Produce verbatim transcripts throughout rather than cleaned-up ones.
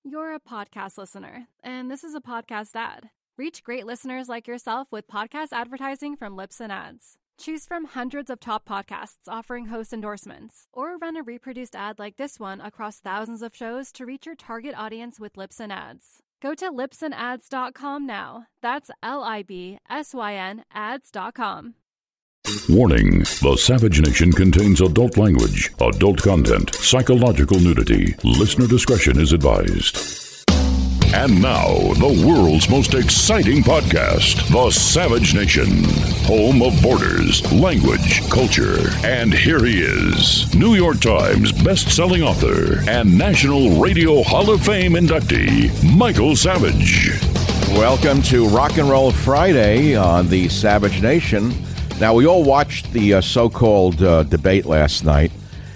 You're a podcast listener, and this is a podcast ad. Reach great listeners like yourself with podcast advertising from Libsyn Ads. Choose from hundreds of top podcasts offering host endorsements, or run a reproduced ad like this one across thousands of shows to reach your target audience with Libsyn Ads. Go to libsyn ads dot com now. That's L I B S Y N ads dot com. Warning, the Savage Nation contains adult language, adult content, psychological nudity. Listener discretion is advised. And now, the world's most exciting podcast, The Savage Nation, home of borders, language, culture. And here he is, New York Times best-selling author and National Radio Hall of Fame inductee, Michael Savage. Welcome to Rock and Roll Friday on The Savage Nation. Now, we all watched the uh, so-called uh, debate last night,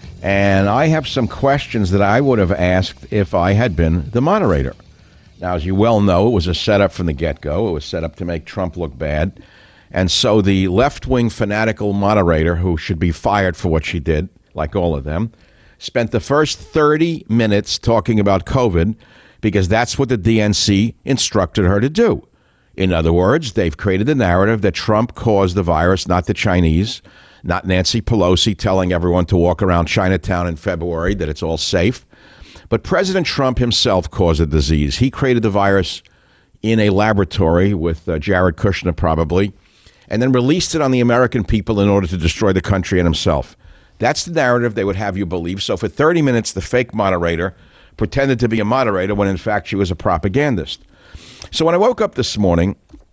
and I have some questions that I would have asked if I had been the moderator. Now, as you well know, it was a setup from the get-go. It was set up to make Trump look bad. And so the left-wing fanatical moderator, who should be fired for what she did, like all of them, spent the first thirty minutes talking about COVID because that's what the D N C instructed her to do. In other words, they've created the narrative that Trump caused the virus, not the Chinese, not Nancy Pelosi telling everyone to walk around Chinatown in February, that it's all safe. But President Trump himself caused the disease. He created the virus in a laboratory with uh, Jared Kushner probably, and then released it on the American people in order to destroy the country and himself. That's the narrative they would have you believe. So for thirty minutes, the fake moderator pretended to be a moderator when in fact she was a propagandist. So when I woke up this morning,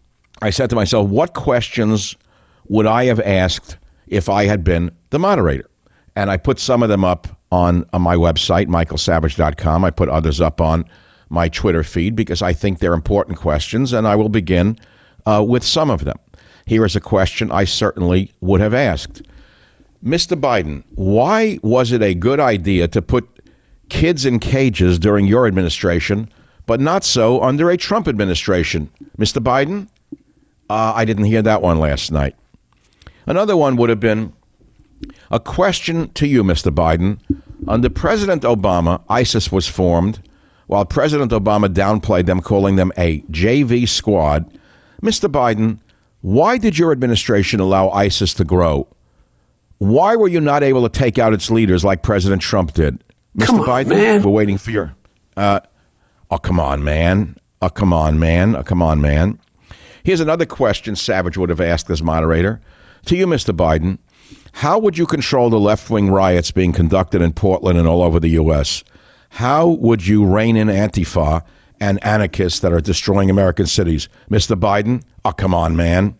I said to myself, what questions would I have asked if I had been the moderator? And I put some of them up on, on my website, michael savage dot com. I put others up on my Twitter feed because I think they're important questions, and I will begin uh, with some of them. Here is a question I certainly would have asked. Mister Biden, why was it a good idea to put kids in cages during your administration, but not so under a Trump administration? Mister Biden? Uh, I didn't hear that one last night. Another one would have been a question to you, Mister Biden. Under President Obama, ISIS was formed, while President Obama downplayed them, calling them a J V squad. Mister Biden, why did your administration allow ISIS to grow? Why were you not able to take out its leaders like President Trump did? Mister Come on, Biden, man. we're waiting for your... Uh, oh, come on, man. Oh, come on, man. Oh, come on, man. Here's another question Savage would have asked as moderator. To you, Mister Biden, how would you control the left-wing riots being conducted in Portland and all over the U S? How would you rein in Antifa and anarchists that are destroying American cities? Mister Biden, oh, come on, man.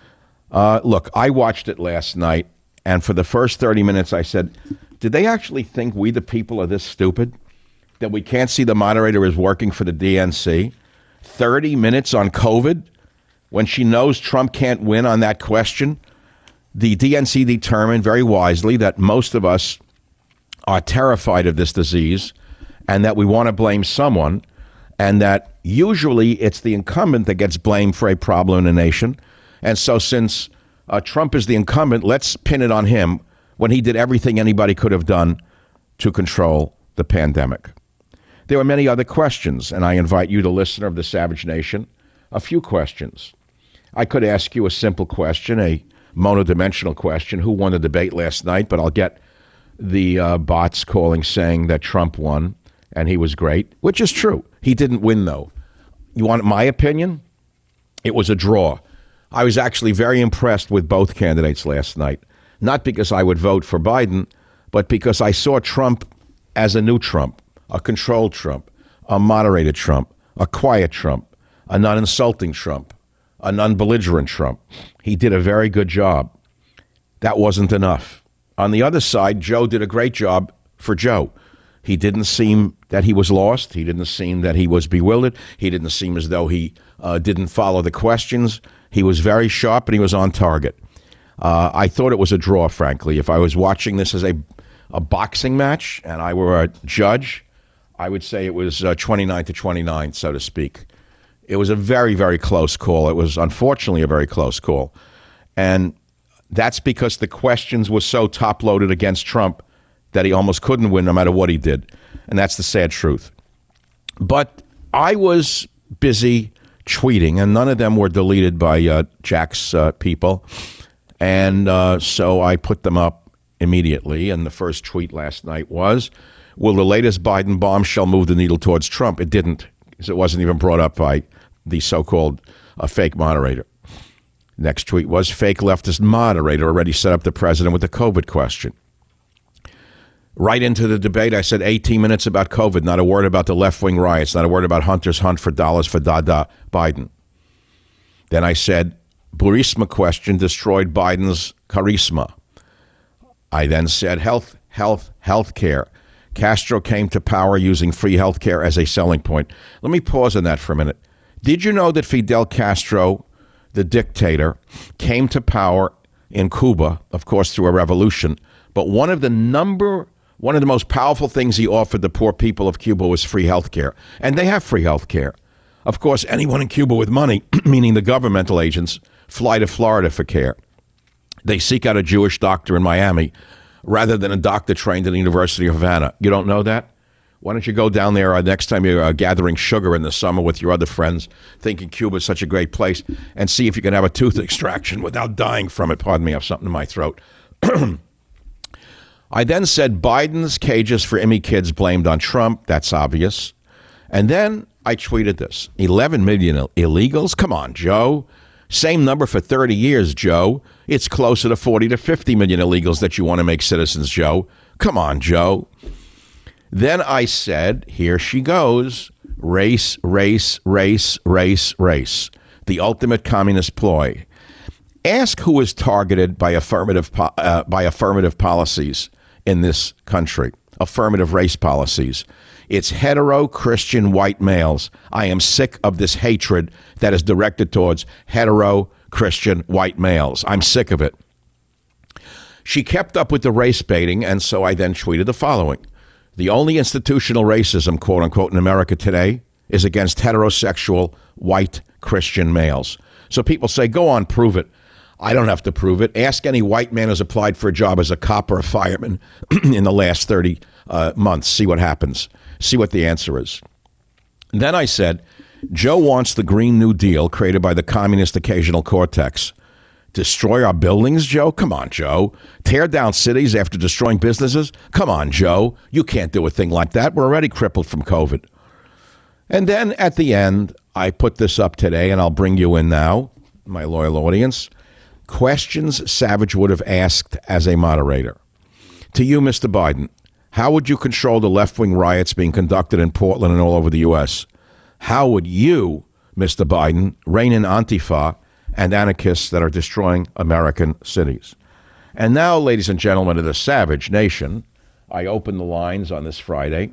Uh, look, I watched it last night, and for the first thirty minutes I said, did they actually think we the people are this stupid? That we can't see the moderator is working for the D N C? thirty minutes on COVID? When she knows Trump can't win on that question? The D N C determined very wisely that most of us are terrified of this disease and that we want to blame someone, and that usually it's the incumbent that gets blamed for a problem in the nation. And so since uh, Trump is the incumbent, let's pin it on him when he did everything anybody could have done to control the pandemic. There were many other questions, and I invite you, the listener of the Savage Nation, a few questions. I could ask you a simple question, a monodimensional question. Who won the debate last night? But I'll get the uh, bots calling saying that Trump won and he was great, which is true. He didn't win, though. You want my opinion? It was a draw. I was actually very impressed with both candidates last night, not because I would vote for Biden, but because I saw Trump as a new Trump, a controlled Trump, a moderated Trump, a quiet Trump, a non-insulting Trump, a non-belligerent Trump. He did a very good job. That wasn't enough. On the other side, Joe did a great job for Joe. He didn't seem that he was lost. He didn't seem that he was bewildered. He didn't seem as though he uh, didn't follow the questions. He was very sharp and he was on target. Uh, I thought it was a draw, frankly. If I was watching this as a, a boxing match and I were a judge, I would say it was uh, twenty-nine to twenty-nine, so to speak. It was a very, very close call. It was unfortunately a very close call. And that's because the questions were so top-loaded against Trump that he almost couldn't win no matter what he did. And that's the sad truth. But I was busy tweeting, and none of them were deleted by uh, Jack's uh, people. And uh, so I put them up immediately. And the first tweet last night was, will the latest Biden bombshell move the needle towards Trump? It didn't, because it wasn't even brought up by the so-called uh, fake moderator. Next tweet was, fake leftist moderator already set up the president with the COVID question. Right into the debate, I said eighteen minutes about COVID, not a word about the left-wing riots, not a word about Hunter's hunt for dollars for Dada Biden. Then I said, Burisma question destroyed Biden's charisma. I then said, health, health, health care. Castro came to power using free health care as a selling point. Let me pause on that for a minute. Did you know that Fidel Castro, the dictator, came to power in Cuba, of course, through a revolution, but one of the number, one of the most powerful things he offered the poor people of Cuba was free health care. And they have free health care. Of course, anyone in Cuba with money, meaning the governmental agents, fly to Florida for care. They seek out a Jewish doctor in Miami rather than a doctor trained in the University of Havana. You don't know that? Why don't you go down there uh, next time you're uh, gathering sugar in the summer with your other friends, thinking Cuba is such a great place, and see if you can have a tooth extraction without dying from it. Pardon me, I have something in my throat. I then said Biden's cages for Emmy kids blamed on Trump. That's obvious. And then I tweeted this. eleven million illegals? Come on, Joe. Same number for thirty years, Joe. It's closer to forty to fifty million illegals that you want to make citizens, Joe. Come on, Joe. Then I said, here she goes. Race, race, race, race, race. The ultimate communist ploy. Ask who is targeted by affirmative po- uh, by affirmative policies in this country. Affirmative race policies. It's hetero Christian white males. I am sick of this hatred that is directed towards hetero Christian white males. I'm sick of it. She kept up with the race baiting, and so I then tweeted the following. The only institutional racism, quote unquote, in America today is against heterosexual white Christian males. So people say, go on, prove it. I don't have to prove it. Ask any white man who's applied for a job as a cop or a fireman in the last thirty uh, months. See what happens. See what the answer is. Then I said, Joe wants the Green New Deal created by the communist occasional cortex. Destroy our buildings, Joe? Come on, Joe. Tear down cities after destroying businesses? Come on, Joe. You can't do a thing like that. We're already crippled from COVID. And then at the end, I put this up today, and I'll bring you in now, my loyal audience. Questions Savage would have asked as a moderator. To you, Mister Biden, how would you control the left-wing riots being conducted in Portland and all over the U S? How would you, Mister Biden, rein in Antifa and anarchists that are destroying American cities? And now, ladies and gentlemen of the Savage Nation, I open the lines on this Friday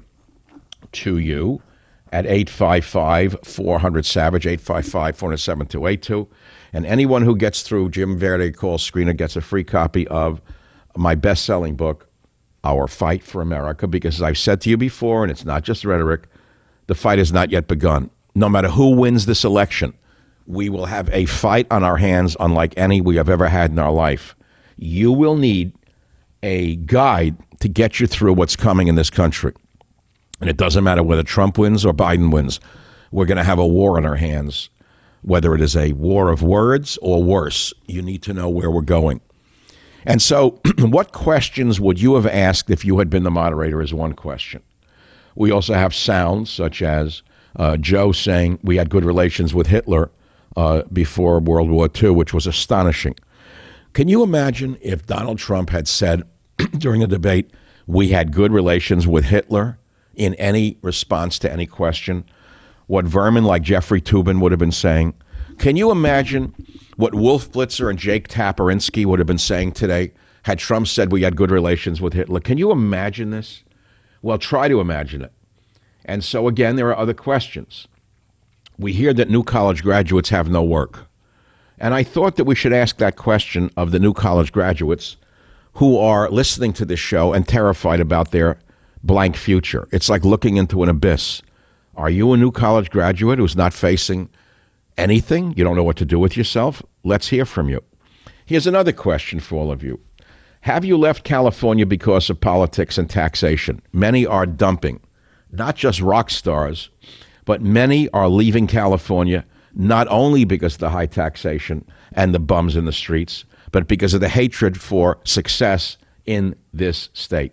to you at eight five five, four hundred, SAVAGE, eight five five, four zero seven, two eight two. And anyone who gets through Jim Verde Call Screener gets a free copy of my best-selling book, Our Fight for America, because as I've said to you before, and it's not just rhetoric, the fight has not yet begun. No matter who wins this election, we will have a fight on our hands unlike any we have ever had in our life. You will need a guide to get you through what's coming in this country. And it doesn't matter whether Trump wins or Biden wins. We're going to have a war on our hands. Whether it is a war of words or worse, you need to know where we're going. And so what questions would you have asked if you had been the moderator is one question. We also have sounds such as uh, Joe saying we had good relations with Hitler uh, before World War Two, which was astonishing. Can you imagine if Donald Trump had said during the debate, we had good relations with Hitler in any response to any question? What vermin like Jeffrey Toobin would have been saying? Can you imagine what Wolf Blitzer and Jake Taperinsky would have been saying today had Trump said we had good relations with Hitler? Can you imagine this? Well, try to imagine it. And so, again, there are other questions. We hear that new college graduates have no work. And I thought that we should ask that question of the new college graduates who are listening to this show and terrified about their blank future. It's like looking into an abyss. Are you a new college graduate who's not facing anything? You don't know what to do with yourself? Let's hear from you. Here's another question for all of you. Have you left California because of politics and taxation? Many are dumping not just rock stars, but many are leaving California not only because of the high taxation and the bums in the streets, but because of the hatred for success in this state.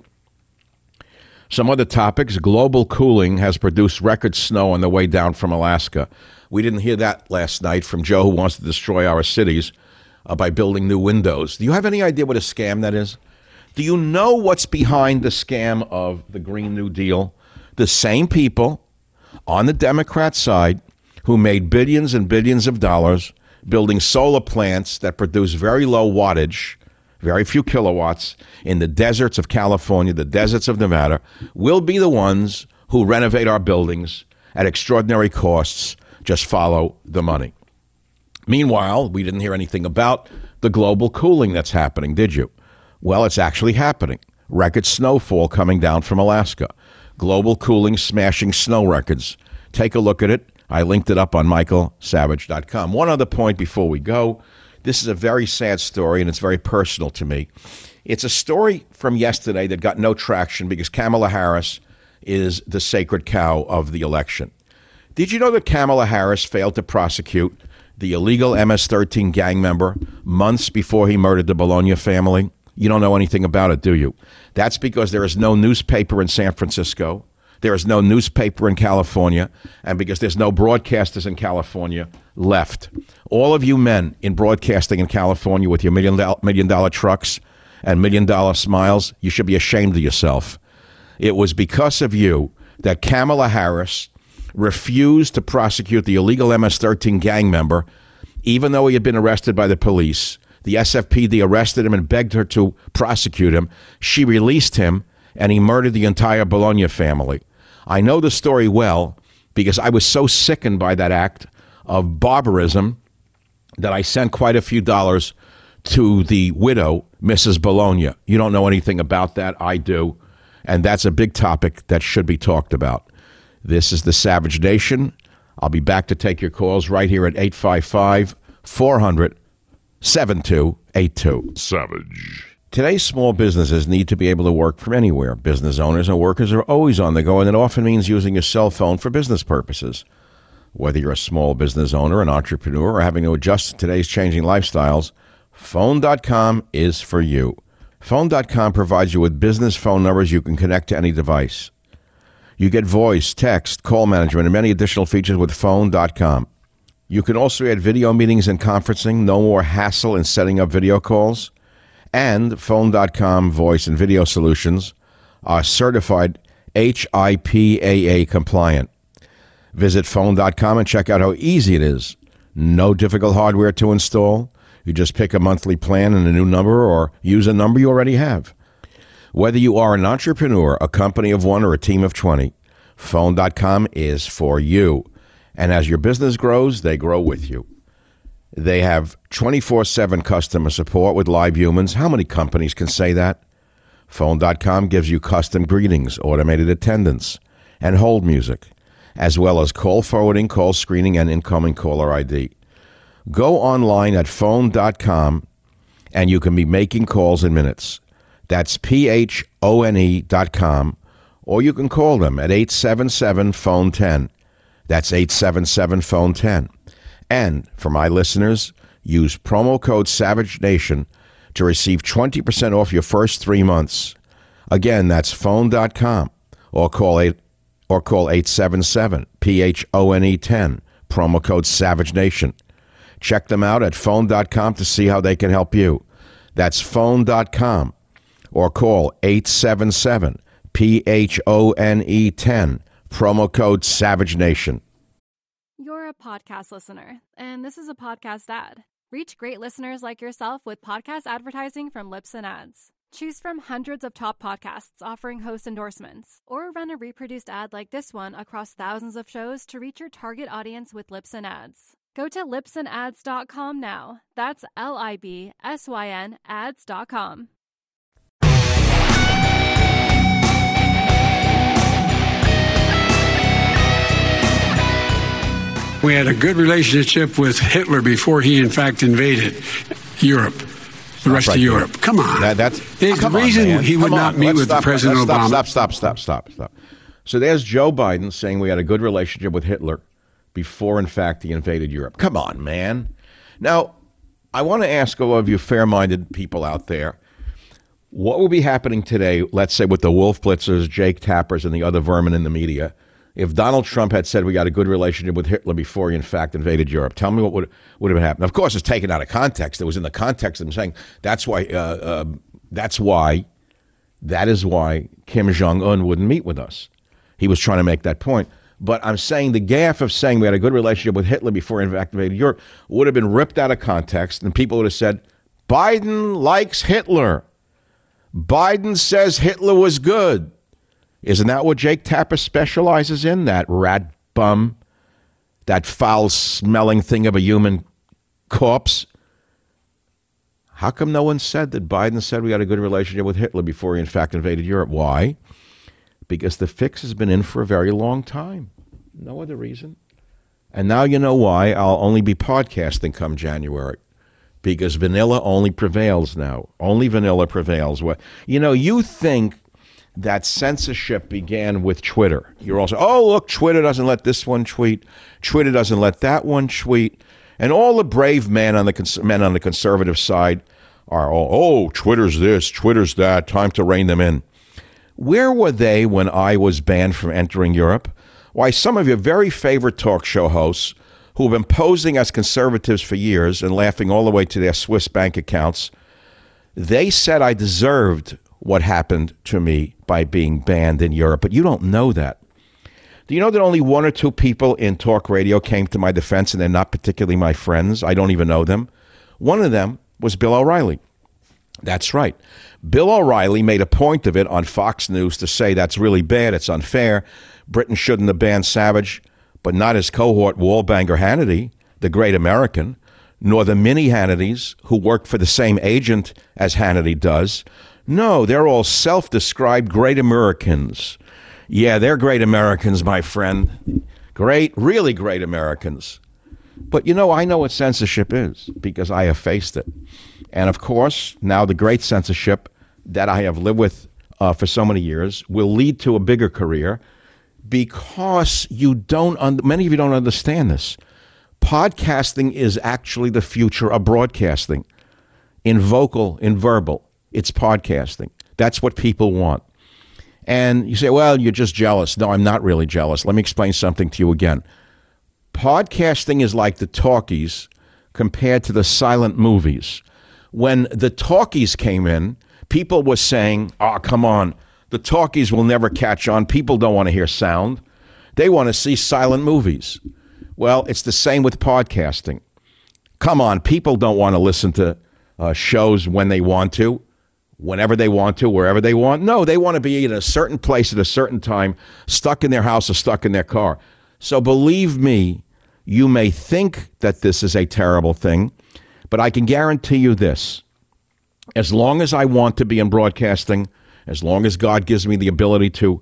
Some other topics. Global cooling has produced record snow on the way down from Alaska. We didn't hear that last night from Joe, who wants to destroy our cities uh, by building new windows. Do you have any idea what a scam that is? Do you know what's behind the scam of the Green New Deal? The same people on the Democrat side who made billions and billions of dollars building solar plants that produce very low wattage, very few kilowatts, in the deserts of California, the deserts of Nevada, will be the ones who renovate our buildings at extraordinary costs. Just follow the money. Meanwhile, we didn't hear anything about the global cooling that's happening, did you? Well, it's actually happening. Record snowfall coming down from Alaska. Global cooling smashing snow records. Take a look at it. I linked it up on michael savage dot com. One other point before we go. This is a very sad story, and it's very personal to me. It's a story from yesterday that got no traction because Kamala Harris is the sacred cow of the election. Did you know that Kamala Harris failed to prosecute the illegal M S thirteen gang member months before he murdered the Bologna family? You don't know anything about it, do you? That's because there is no newspaper in San Francisco. There is no newspaper in California, and because there's no broadcasters in California left. All of you men in broadcasting in California with your million dollar, million dollar trucks and million dollar smiles, you should be ashamed of yourself. It was because of you that Kamala Harris refused to prosecute the illegal M S thirteen gang member, even though he had been arrested by the police. The S F P D arrested him and begged her to prosecute him. She released him, and he murdered the entire Bologna family. I know the story well because I was so sickened by that act of barbarism that I sent quite a few dollars to the widow, Missus Bologna. You don't know anything about that. I do. And that's a big topic that should be talked about. This is the Savage Nation. I'll be back to take your calls right here at eight five five, four hundred, seven two eight two. Savage. Today's small businesses need to be able to work from anywhere. Business owners and workers are always on the go, and it often means using your cell phone for business purposes. Whether you're a small business owner, an entrepreneur, or having to adjust to today's changing lifestyles, phone dot com is for you. phone dot com provides you with business phone numbers you can connect to any device. You get voice, text, call management, and many additional features with phone dot com. You can also add video meetings and conferencing. No more hassle in setting up video calls. And phone dot com voice and video solutions are certified H I P A A compliant. Visit phone dot com and check out how easy it is. No difficult hardware to install. You just pick a monthly plan and a new number, or use a number you already have. Whether you are an entrepreneur, a company of one, or a team of twenty, phone dot com is for you. And as your business grows, they grow with you. They have twenty-four seven customer support with live humans. How many companies can say that? phone dot com gives you custom greetings, automated attendance, and hold music, as well as call forwarding, call screening, and incoming caller I D. Go online at phone dot com, and you can be making calls in minutes. That's P H O N E dot com, or you can call them at eight seven seven, phone ten. That's eight seven seven, phone ten. And for my listeners, use promo code SAVAGENATION to receive twenty percent off your first three months. Again, that's phone dot com, or call eight or call eight seven seven, P H O N E ten, promo code SAVAGENATION. Check them out at phone dot com to see how they can help you. That's phone dot com, or call eight seven seven, P H O N E ten, promo code SAVAGENATION. You're a podcast listener, and this is a podcast ad. Reach great listeners like yourself with podcast advertising from Libsyn Ads. Choose from hundreds of top podcasts offering host endorsements, or run a reproduced ad like this one across thousands of shows to reach your target audience with Libsyn Ads. Go to libsyn ads dot com now. That's L I B S Y N ads dot com. We had a good relationship with Hitler before he, in fact, invaded Europe, the rest right of Europe. There. Come on. That, that's, There's come the reason on, he would come not on. meet Let's with stop, President let's Obama. Stop, stop, stop, stop, stop. So there's Joe Biden saying we had a good relationship with Hitler before, in fact, he invaded Europe. Come on, man. Now, I want to ask all of you fair-minded people out there, what will be happening today, let's say, with the Wolf Blitzers, Jake Tappers, and the other vermin in the media, if Donald Trump had said we got a good relationship with Hitler before he, in fact, invaded Europe? Tell me what would, would have happened. Of course, it's taken out of context. It was in the context of him saying that's why, uh, uh, that's why, that is why Kim Jong-un wouldn't meet with us. He was trying to make that point. But I'm saying the gaffe of saying we had a good relationship with Hitler before he invaded Europe would have been ripped out of context, and people would have said, Biden likes Hitler. Biden says Hitler was good. Isn't that what Jake Tapper specializes in? That rat bum, that foul-smelling thing of a human corpse? How come no one said that Biden said we had a good relationship with Hitler before he, in fact, invaded Europe? Why? Because the fix has been in for a very long time. No other reason. And now you know why I'll only be podcasting come January. Because vanilla only prevails now. Only vanilla prevails. You know, you think that censorship began with Twitter. You're also, oh, look, Twitter doesn't let this one tweet. Twitter doesn't let that one tweet. And all the brave men on the cons- men on the conservative side are all, oh, Twitter's this, Twitter's that, time to rein them in. Where were they when I was banned from entering Europe? Why, some of your very favorite talk show hosts who have been posing as conservatives for years and laughing all the way to their Swiss bank accounts, they said I deserved what happened to me by being banned in Europe. But you don't know that. Do you know that only one or two people in talk radio came to my defense, and they're not particularly my friends? I don't even know them. One of them was Bill O'Reilly. That's right. Bill O'Reilly made a point of it on Fox News to say that's really bad, it's unfair. Britain shouldn't have banned Savage, but not his cohort Wallbanger Hannity, the great American, nor the mini Hannitys who work for the same agent as Hannity does. No, they're all self-described great Americans. Yeah, they're great Americans, my friend. Great, really great Americans. But, you know, I know what censorship is because I have faced it. And, of course, now the great censorship that I have lived with uh, for so many years will lead to a bigger career because you don't, un- many of you don't understand this. Podcasting is actually the future of broadcasting. In vocal, in verbal, it's podcasting. That's what people want. And you say, well, you're just jealous. No, I'm not really jealous. Let me explain something to you again. Podcasting is like the talkies compared to the silent movies. When the talkies came in, people were saying, oh, come on, the talkies will never catch on. People don't want to hear sound. They want to see silent movies. Well, it's the same with podcasting. Come on, people don't want to listen to uh, shows when they want to, whenever they want to, wherever they want. No, they want to be in a certain place at a certain time, stuck in their house or stuck in their car. So believe me, you may think that this is a terrible thing, but I can guarantee you this. As long as I want to be in broadcasting, as long as God gives me the ability to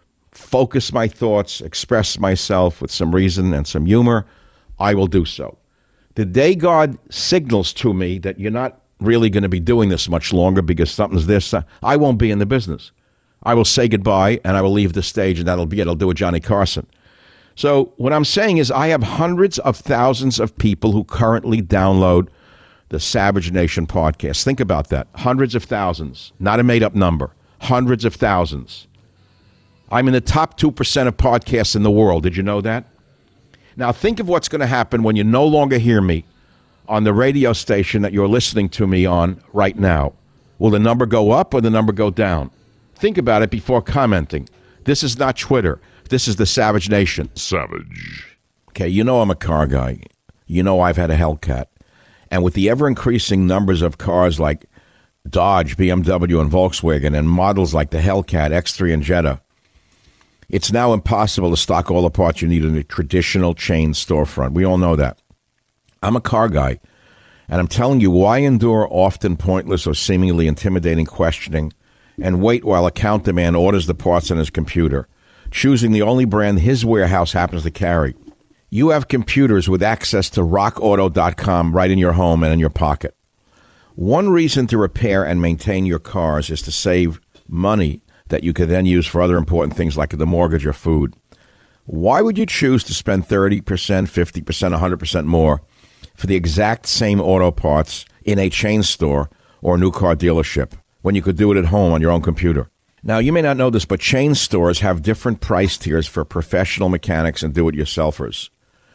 focus my thoughts, express myself with some reason and some humor, I will do so. The day God signals to me that you're not really going to be doing this much longer because something's this, I won't be in the business. I will say goodbye and I will leave the stage, and that'll be it. I'll do a Johnny Carson. So what I'm saying is I have hundreds of thousands of people who currently download the Savage Nation podcast. Think about that. Hundreds of thousands, not a made-up number. Hundreds of thousands. I'm in the top two percent of podcasts in the world. Did you know that? Now think of what's going to happen when you no longer hear me on the radio station that you're listening to me on right now. Will the number go up or the number go down? Think about it before commenting. This is not Twitter. This is the Savage Nation. Savage. Okay, you know I'm a car guy. You know I've had a Hellcat. And with the ever-increasing numbers of cars like Dodge, B M W, and Volkswagen, and models like the Hellcat, X three, and Jetta, it's now impossible to stock all the parts you need in a traditional chain storefront. We all know that. I'm a car guy, and I'm telling you, why endure often pointless or seemingly intimidating questioning and wait while account demand orders the parts on his computer, choosing the only brand his warehouse happens to carry? You have computers with access to rock auto dot com right in your home and in your pocket. One reason to repair and maintain your cars is to save money that you could then use for other important things like the mortgage or food. Why would you choose to spend thirty percent, fifty percent, one hundred percent more for the exact same auto parts in a chain store or a new car dealership when you could do it at home on your own computer? Now, you may not know this, but chain stores have different price tiers for professional mechanics and do-it-yourselfers.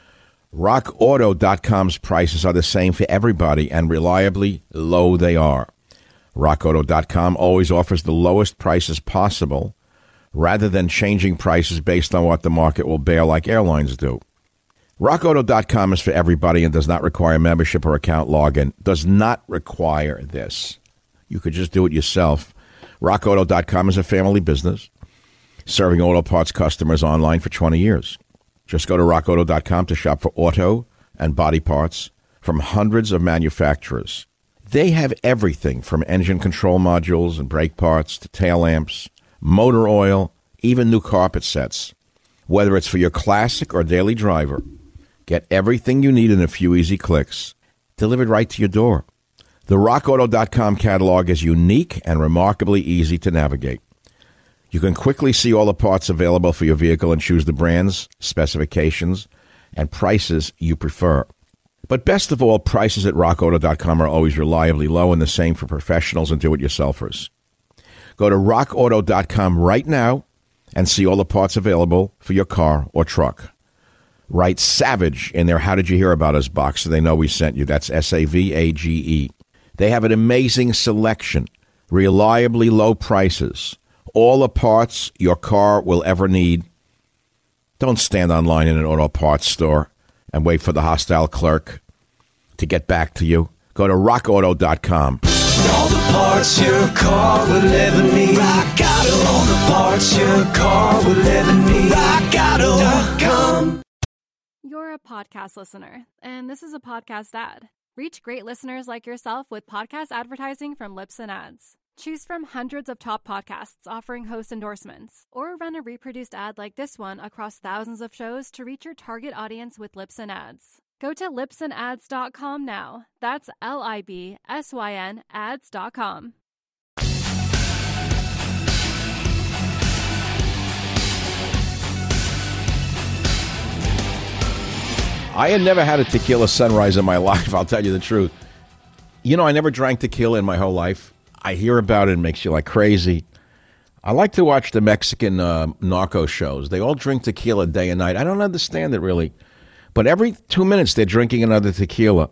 rock auto dot com's prices are the same for everybody, and reliably low they are. rock auto dot com always offers the lowest prices possible, rather than changing prices based on what the market will bear like airlines do. rock auto dot com is for everybody and does not require membership or account login. Does not require this. You could just do it yourself. rock auto dot com is a family business, serving auto parts customers online for twenty years. Just go to rock auto dot com to shop for auto and body parts from hundreds of manufacturers. They have everything from engine control modules and brake parts to tail lamps, motor oil, even new carpet sets. Whether it's for your classic or daily driver, get everything you need in a few easy clicks, delivered right to your door. The rock auto dot com catalog is unique and remarkably easy to navigate. You can quickly see all the parts available for your vehicle and choose the brands, specifications, and prices you prefer. But best of all, prices at rock auto dot com are always reliably low, and the same for professionals and do-it-yourselfers. Go to rock auto dot com right now and see all the parts available for your car or truck. Write SAVAGE in their How Did You Hear About Us box so they know we sent you. That's S A V A G E. They have an amazing selection, reliably low prices, all the parts your car will ever need. Don't stand online in an auto parts store and wait for the hostile clerk to get back to you. Go to rock auto dot com. All the parts your car will ever need. Rock Auto. All the parts your car will ever need. rock auto dot com. You're a podcast listener, and this is a podcast ad. Reach great listeners like yourself with podcast advertising from Libsyn Ads. Choose from hundreds of top podcasts offering host endorsements, or run a reproduced ad like this one across thousands of shows to reach your target audience with Libsyn Ads. Go to libsyn ads dot com now. That's L I B S Y N ads dot com. I had never had a tequila sunrise in my life, I'll tell you the truth. You know, I never drank tequila in my whole life. I hear about it and it makes you like crazy. I like to watch the Mexican uh, narco shows. They all drink tequila day and night. I don't understand it really. But every two minutes they're drinking another tequila.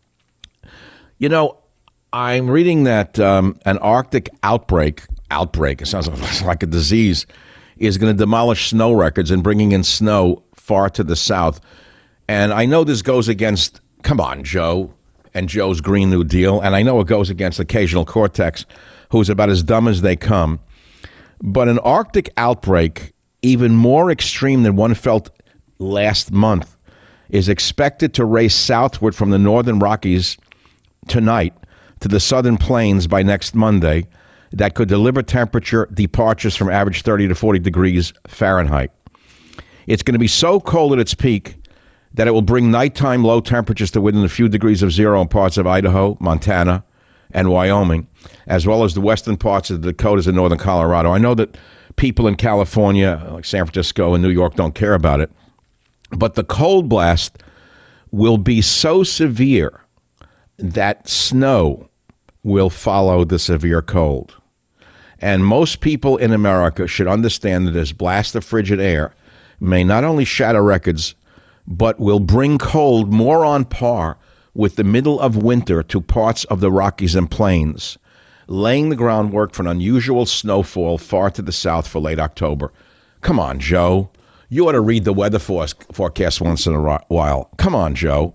You know, I'm reading that um, an Arctic outbreak, outbreak, it sounds like a disease, is going to demolish snow records and bringing in snow far to the south. And I know this goes against, come on, Joe, and Joe's Green New Deal. And I know it goes against Occasional Cortex, who's about as dumb as they come. But an Arctic outbreak, even more extreme than one felt last month, is expected to race southward from the northern Rockies tonight to the southern plains by next Monday. That could deliver temperature departures from average thirty to forty degrees Fahrenheit. It's going to be so cold at its peak that it will bring nighttime low temperatures to within a few degrees of zero in parts of Idaho, Montana, and Wyoming, as well as the western parts of the Dakotas and northern Colorado. I know that people in California, like San Francisco and New York, don't care about it, but the cold blast will be so severe that snow will follow the severe cold. And most people in America should understand that this blast of frigid air may not only shatter records, but will bring cold more on par with the middle of winter to parts of the Rockies and Plains, laying the groundwork for an unusual snowfall far to the south for late October. Come on, Joe. You ought to read the weather forecast once in a while. Come on, Joe.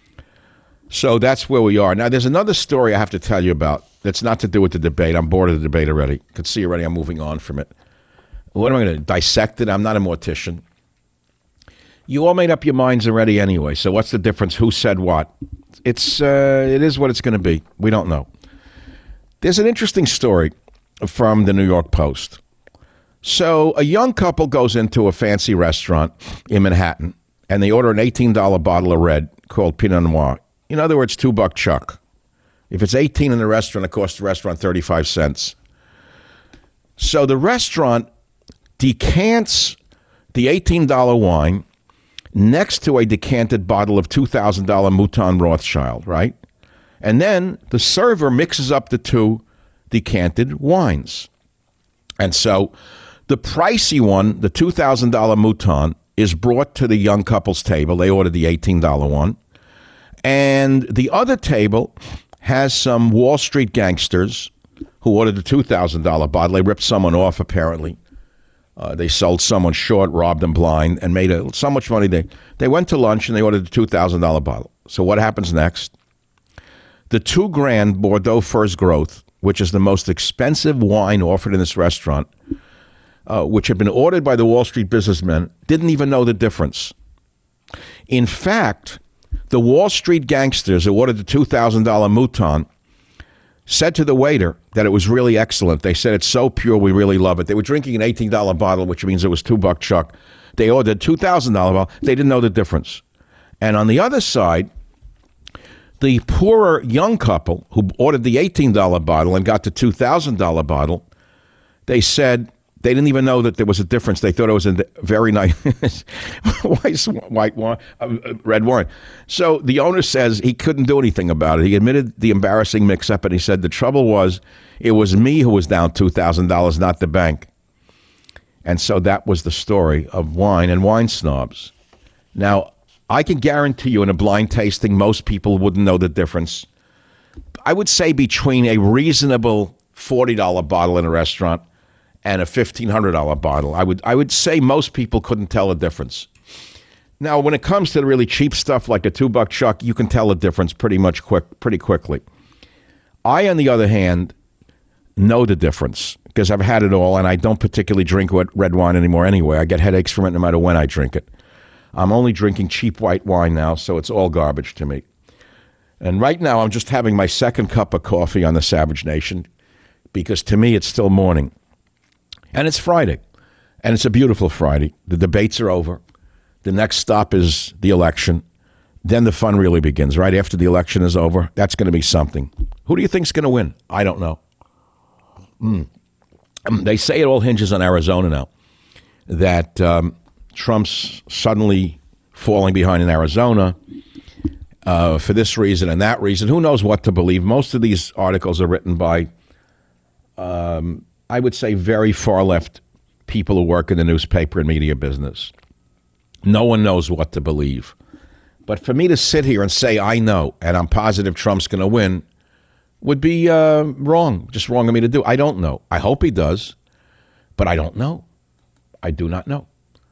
So that's where we are. Now, there's another story I have to tell you about that's not to do with the debate. I'm bored of the debate already. You can see already I'm moving on from it. What am I going to dissect it? I'm not a mortician. You all made up your minds already anyway, so what's the difference? Who said what? It's uh, it is what it's going to be. We don't know. There's an interesting story from the New York Post. So a young couple goes into a fancy restaurant in Manhattan, and they order an eighteen dollars bottle of red called Pinot Noir. In other words, two-buck chuck. If it's eighteen in the restaurant, it costs the restaurant thirty-five cents. So the restaurant decants the eighteen dollar wine next to a decanted bottle of two thousand dollar Mouton Rothschild, right? And then the server mixes up the two decanted wines. And so the pricey one, the two thousand dollar Mouton, is brought to the young couple's table. They ordered the eighteen dollar one. And the other table has some Wall Street gangsters who ordered the two thousand dollar bottle. They ripped someone off, apparently. Uh, they sold someone short, robbed them blind, and made a, so much money. They, they went to lunch and they ordered the two thousand dollar bottle. So what happens next? The two grand Bordeaux First Growth, which is the most expensive wine offered in this restaurant, uh, which had been ordered by the Wall Street businessmen, didn't even know the difference. In fact, the Wall Street gangsters who ordered the two thousand dollar Mouton said to the waiter that it was really excellent. They said, it's so pure, we really love it. They were drinking an eighteen dollar bottle, which means it was two buck chuck. They ordered two thousand dollar bottle. They didn't know the difference. And on the other side, the poorer young couple who ordered the eighteen dollar bottle and got the two thousand dollar bottle, they said they didn't even know that there was a difference. They thought it was a very nice white wine, uh, red wine. So the owner says he couldn't do anything about it. He admitted the embarrassing mix-up, and he said the trouble was it was me who was down two thousand dollars, not the bank. And so that was the story of wine and wine snobs. Now, I can guarantee you in a blind tasting, most people wouldn't know the difference. I would say between a reasonable forty dollar bottle in a restaurant and a fifteen hundred dollar bottle, I would I would say most people couldn't tell the difference. Now, when it comes to the really cheap stuff like a two buck chuck, you can tell the difference pretty much quick, pretty quickly. I, on the other hand, know the difference because I've had it all, and I don't particularly drink red wine anymore anyway. I get headaches from it no matter when I drink it. I'm only drinking cheap white wine now, so it's all garbage to me. And right now, I'm just having my second cup of coffee on the Savage Nation because to me, it's still morning. And it's Friday, and it's a beautiful Friday. The debates are over. The next stop is the election. Then the fun really begins, right after the election is over. That's going to be something. Who do you think's going to win? I don't know. Mm. They say it all hinges on Arizona now, that um, Trump's suddenly falling behind in Arizona uh, for this reason and that reason. Who knows what to believe? Most of these articles are written by Um, I would say very far left people who work in the newspaper and media business. No one knows what to believe. But for me to sit here and say I know and I'm positive Trump's going to win would be uh, wrong, just wrong of me to do. I don't know. I hope he does, but I don't know. I do not know.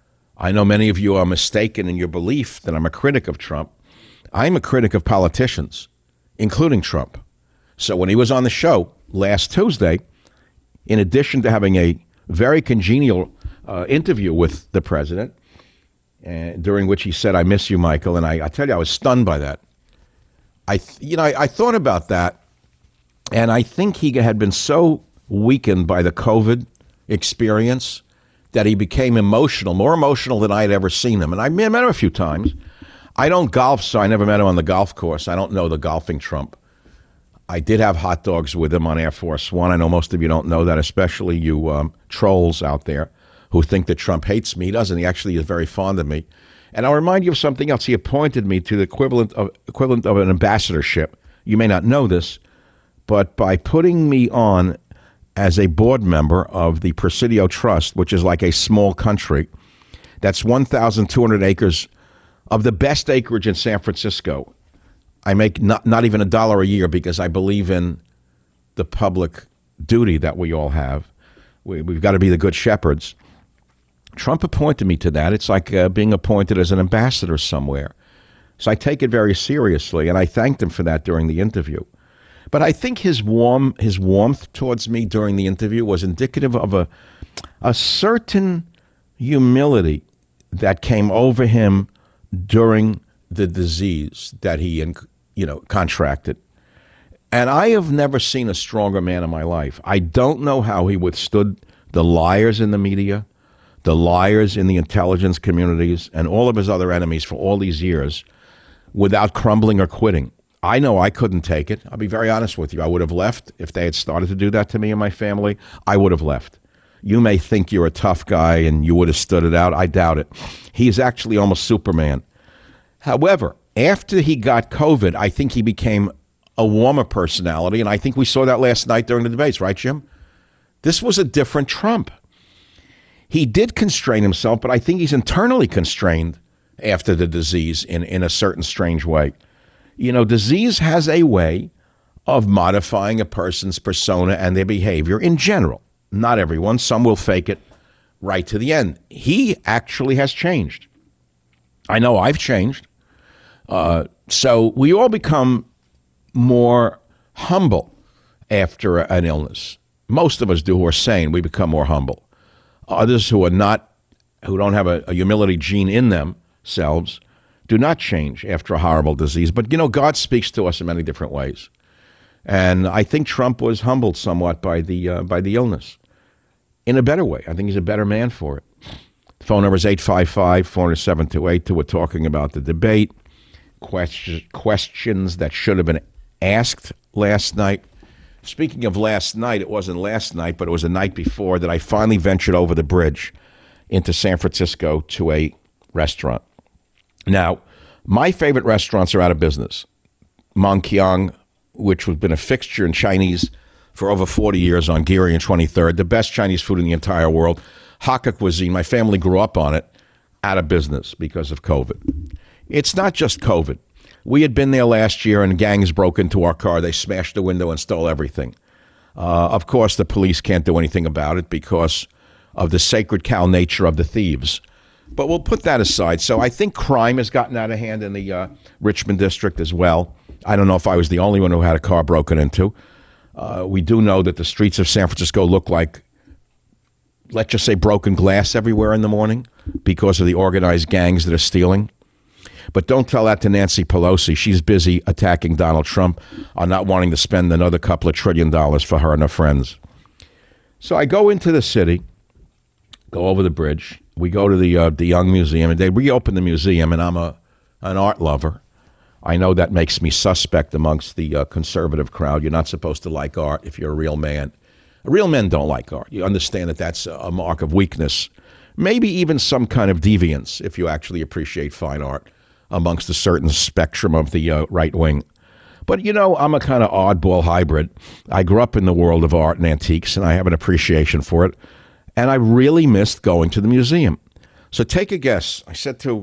I know many of you are mistaken in your belief that I'm a critic of Trump. I'm a critic of politicians, including Trump. So when he was on the show last Tuesday, in addition to having a very congenial uh, interview with the president, uh, during which he said, I miss you, Michael. And I, I tell you, I was stunned by that. I, th- you know, I, I thought about that, and I think he had been so weakened by the COVID experience that he became emotional, more emotional than I had ever seen him. And I met him a few times. I don't golf, so I never met him on the golf course. I don't know the golfing Trump. I did have hot dogs with him on Air Force One. I know most of you don't know that, especially you um, trolls out there who think that Trump hates me. He doesn't. He actually is very fond of me. And I'll remind you of something else. He appointed me to the equivalent of equivalent of an ambassadorship. You may not know this, but by putting me on as a board member of the Presidio Trust, which is like a small country, that's one thousand two hundred acres of the best acreage in San Francisco. I make not, not even a dollar a year because I believe in the public duty that we all have. We, we've got to be the good shepherds. Trump appointed me to that. It's like uh, being appointed as an ambassador somewhere. So I take it very seriously, and I thanked him for that during the interview. But I think his warm his warmth towards me during the interview was indicative of a a certain humility that came over him during the disease that he, you know, contracted. And I have never seen a stronger man in my life. I don't know how he withstood the liars in the media, the liars in the intelligence communities, and all of his other enemies for all these years without crumbling or quitting. I know I couldn't take it. I'll be very honest with you. I would have left if they had started to do that to me and my family. I would have left. You may think you're a tough guy and you would have stood it out. I doubt it. He is actually almost Superman. However, after he got COVID, I think he became a warmer personality, and I think we saw that last night during the debates, right, Jim? This was a different Trump. He did constrain himself, but I think he's internally constrained after the disease in, in a certain strange way. You know, disease has a way of modifying a person's persona and their behavior in general. Not everyone. Some will fake it right to the end. He actually has changed. I know I've changed. Uh, so we all become more humble after an illness. Most of us do who are sane. We become more humble. Others who are not, who don't have a, a humility gene in themselves, do not change after a horrible disease. But, you know, God speaks to us in many different ways. And I think Trump was humbled somewhat by the uh, by the illness in a better way. I think he's a better man for it. The phone number is eight five five, four zero seven, two eight two. We're talking about the debate, question, questions that should have been asked last night. Speaking of last night, it wasn't last night, but it was the night before that I finally ventured over the bridge into San Francisco to a restaurant. Now, my favorite restaurants are out of business. Mongkyong, which has been a fixture in Chinese for over forty years on Geary and twenty-third, the best Chinese food in the entire world. Hakka cuisine, my family grew up on it, out of business because of COVID. It's not just COVID. We had been there last year and gangs broke into our car. They smashed the window and stole everything. Uh, of course, the police can't do anything about it because of the sacred cow nature of the thieves. But we'll put that aside. So I think crime has gotten out of hand in the uh, Richmond district as well. I don't know if I was the only one who had a car broken into. Uh, we do know that the streets of San Francisco look like, let's just say, broken glass everywhere in the morning because of the organized gangs that are stealing. But don't tell that to Nancy Pelosi. She's busy attacking Donald Trump on not wanting to spend another couple of trillion dollars for her and her friends. So I go into the city, go over the bridge. We go to the uh, the Young Museum, and they reopen the museum, and I'm a an art lover. I know that makes me suspect amongst the uh, conservative crowd. You're not supposed to like art if you're a real man. Real men don't like art. You understand that that's a mark of weakness, maybe even some kind of deviance if you actually appreciate fine art amongst a certain spectrum of the uh, right wing. But, you know, I'm a kind of oddball hybrid. I grew up in the world of art and antiques, and I have an appreciation for it. And I really missed going to the museum. So take a guess. I said to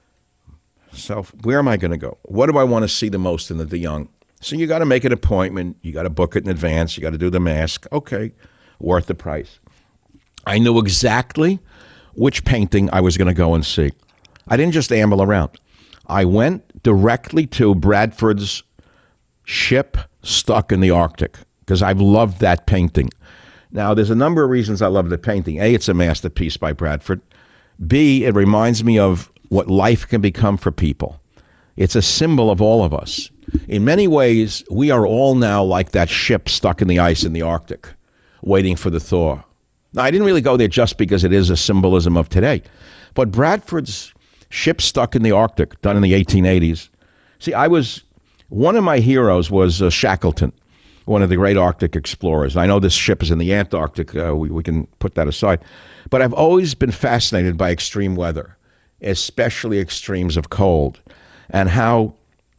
myself, where am I going to go? What do I want to see the most in the De Young? So you got to make an appointment. You got to book it in advance. You got to do the mask. Okay, worth the price. I knew exactly which painting I was going to go and see. I didn't just amble around. I went directly to Bradford's Ship Stuck in the Arctic because I've loved that painting. Now, there's a number of reasons I love the painting. A, it's a masterpiece by Bradford. B, it reminds me of what life can become for people. It's a symbol of all of us. In many ways, we are all now like that ship stuck in the ice in the Arctic, waiting for the thaw. Now, I didn't really go there just because it is a symbolism of today. But Bradford's Ship Stuck in the Arctic, done in the eighteen eighties. See, I was, one of my heroes was uh, Shackleton, one of the great Arctic explorers. I know this ship is in the Antarctic. Uh, we, we can put that aside. But I've always been fascinated by extreme weather, especially extremes of cold, and how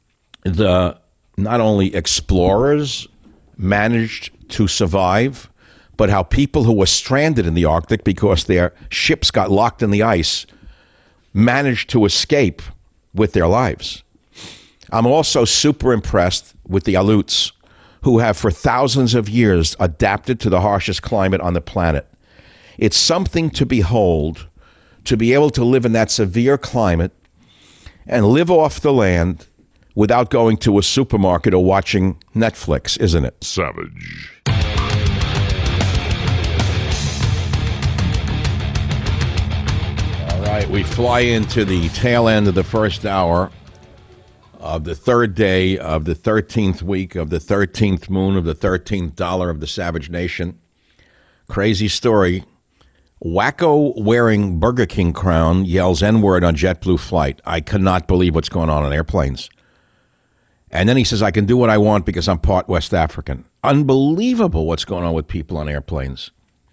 the not only explorers managed to survive, but how people who were stranded in the Arctic because their ships got locked in the ice managed to escape with their lives. I'm also super impressed with the Aleuts, who have for thousands of years adapted to the harshest climate on the planet. It's something to behold, to be able to live in that severe climate and live off the land without going to a supermarket or watching Netflix, isn't it? Savage. All right, we fly into the tail end of the first hour of the third day of the thirteenth week of the thirteenth moon of the thirteenth dollar of the Savage Nation. Crazy story. Wacko wearing Burger King crown yells N-word on JetBlue flight. I cannot believe what's going on on airplanes. And then he says, I can do what I want because I'm part West African. Unbelievable what's going on with people on airplanes.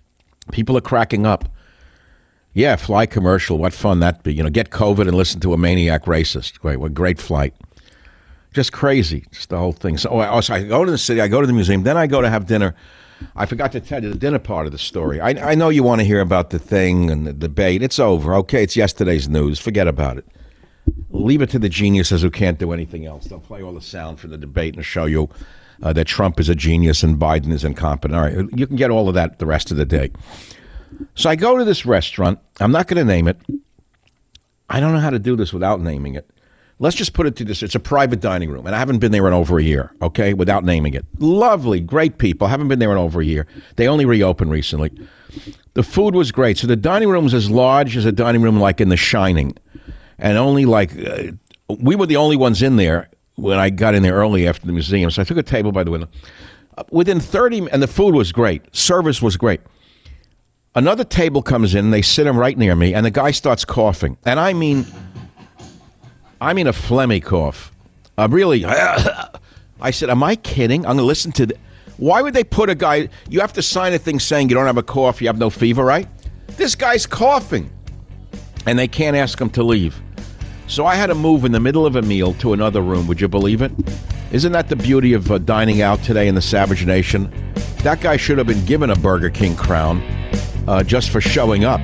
People are cracking up. Yeah, fly commercial. What fun that'd be. You know, get COVID and listen to a maniac racist. Great, what great flight. Just crazy, just the whole thing. So, oh, I, so I go to the city, I go to the museum, then I go to have dinner. I forgot to tell you the dinner part of the story. I, I know you want to hear about the thing and the debate. It's over. Okay, it's yesterday's news. Forget about it. Leave it to the geniuses who can't do anything else. They'll play all the sound from the debate and show you uh, that Trump is a genius and Biden is incompetent. All right, you can get all of that the rest of the day. So I go to this restaurant. I'm not going to name it. I don't know how to do this without naming it. Let's just put it to this. It's a private dining room, and I haven't been there in over a year, okay, without naming it. Lovely, great people. Haven't been there in over a year. They only reopened recently. The food was great. So the dining room was as large as a dining room like in The Shining. And only like, uh, we were the only ones in there when I got in there early after the museum. So I took a table by the window. Uh, within thirty, and the food was great. Service was great. Another table comes in, and they sit him right near me, and the guy starts coughing. And I mean, I mean a phlegmy cough. Uh, really, I said, am I kidding? I'm going to listen to the, why would they put a guy, you have to sign a thing saying you don't have a cough, you have no fever, right? This guy's coughing. And they can't ask him to leave. So I had to move in the middle of a meal to another room. Would you believe it? Isn't that the beauty of uh, dining out today in the Savage Nation? That guy should have been given a Burger King crown uh, just for showing up.